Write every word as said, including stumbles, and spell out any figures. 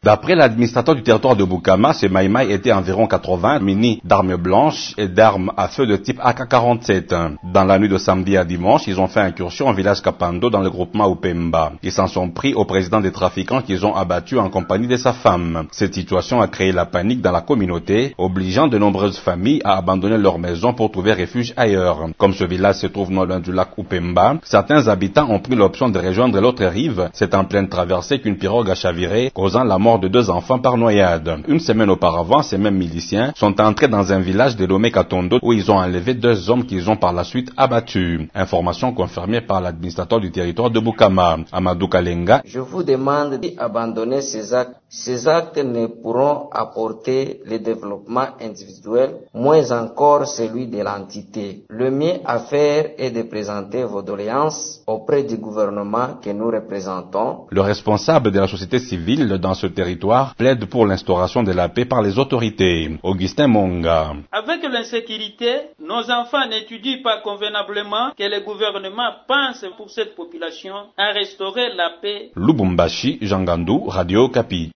D'après l'administrateur du territoire de Boukama, ces Maïmaï étaient environ quatre-vingts munis d'armes blanches et d'armes à feu de type A K quarante-sept. Dans la nuit de samedi à dimanche, ils ont fait incursion au village Kapando dans le groupement Upemba. Ils s'en sont pris au président des trafiquants qu'ils ont abattu en compagnie de sa femme. Cette situation a créé la panique dans la communauté, obligeant de nombreuses familles à abandonner leur maison pour trouver refuge ailleurs. Comme ce village se trouve non loin du lac Upemba, certains habitants ont pris l'option de rejoindre l'autre rive. C'est en pleine traversée qu'une pirogue a chaviré, causant la mort de deux enfants par noyade. Une semaine auparavant, ces mêmes miliciens sont entrés dans un village dénommé Katondo où ils ont enlevé deux hommes qu'ils ont par la suite abattus. Information confirmée par l'administrateur du territoire de Boukama, Amadou Kalenga. Je vous demande d'abandonner ces actes. Ces actes ne pourront apporter le développement individuel, moins encore celui de l'entité. Le mieux à faire est de présenter vos doléances auprès du gouvernement que nous représentons. Le responsable de la société civile dans ce territoire plaide pour l'instauration de la paix par les autorités. Augustin Monga. Avec l'insécurité, nos enfants n'étudient pas convenablement que le gouvernement pense pour cette population à restaurer la paix. Lubumbashi, Jean Gandou, Radio Okapi.